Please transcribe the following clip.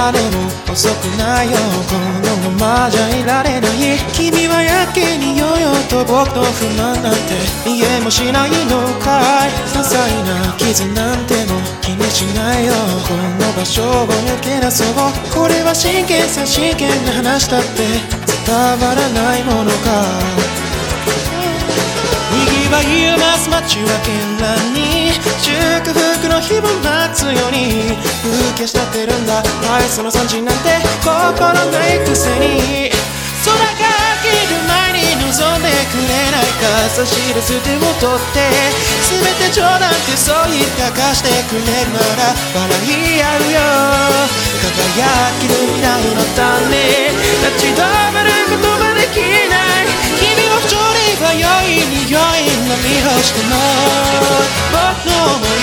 までも遅くないよ、このままじゃいられない。君はやけによよと僕の不満なんて見えもしないのかい。些細な傷なんても気にしないよ、この場所を抜け出そう。これは真剣さ真剣な話だって伝わらないものか。賑わいを増す街は絢爛に祝福の日を待つように風景仕立てるんだ。はいその産地なんて心ないくせに空が明ける前に望んでくれないか。差し出す手を取って全て冗談ってそう言ったかしてくれるなら笑い合うよ。輝きる未来の種立ち止まることはできない。君を一人は良い匂い飲み干しても僕の